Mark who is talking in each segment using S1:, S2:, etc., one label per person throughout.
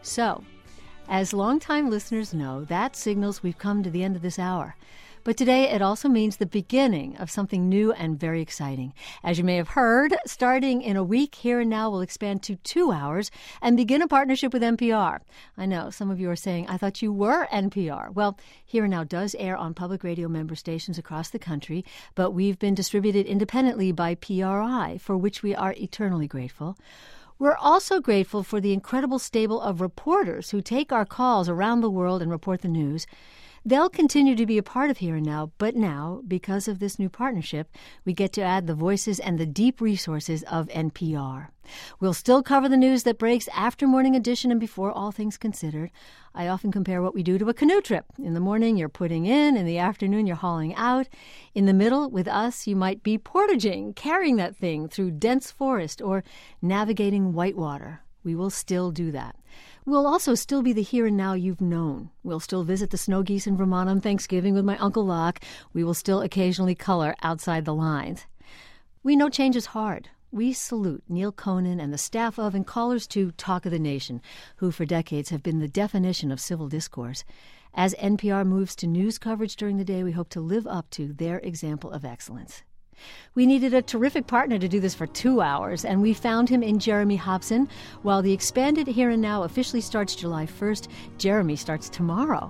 S1: So, as longtime listeners know, that signals we've come to the end of this hour. But today, it also means the beginning of something new and very exciting. As you may have heard, starting in a week, Here and Now will expand to 2 hours and begin a partnership with NPR. I know, some of you are saying, I thought you were NPR. Well, Here and Now does air on public radio member stations across the country, but we've been distributed independently by PRI, for which we are eternally grateful. We're also grateful for the incredible stable of reporters who take our calls around the world and report the news. They'll continue to be a part of Here and Now, but now, because of this new partnership, we get to add the voices and the deep resources of NPR. We'll still cover the news that breaks after Morning Edition and before All Things Considered. I often compare what we do to a canoe trip. In the morning, you're putting in the afternoon, you're hauling out. In the middle, with us, you might be portaging, carrying that thing through dense forest, or navigating whitewater. We will still do that. We'll also still be the Here and Now you've known. We'll still visit the snow geese in Vermont on Thanksgiving with my Uncle Locke. We will still occasionally color outside the lines. We know change is hard. We salute Neil Conan and the staff of and callers to Talk of the Nation, who for decades have been the definition of civil discourse. As NPR moves to news coverage during the day, we hope to live up to their example of excellence. We needed a terrific partner to do this for 2 hours, and we found him in Jeremy Hobson. While the expanded Here and Now officially starts July 1st, Jeremy starts tomorrow.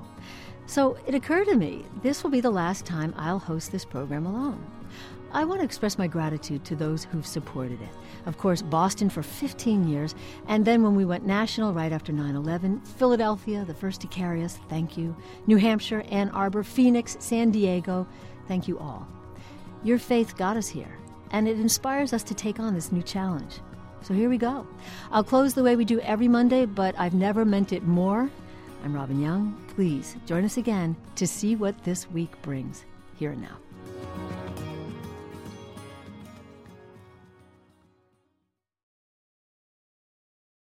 S1: So it occurred to me, this will be the last time I'll host this program alone. I want to express my gratitude to those who've supported it. Of course, Boston for 15 years, and then when we went national right after 9/11, Philadelphia, the first to carry us, thank you. New Hampshire, Ann Arbor, Phoenix, San Diego, thank you all. Your faith got us here, and it inspires us to take on this new challenge. So here we go. I'll close the way we do every Monday, but I've never meant it more. I'm Robin Young. Please join us again to see what this week brings. Here and Now.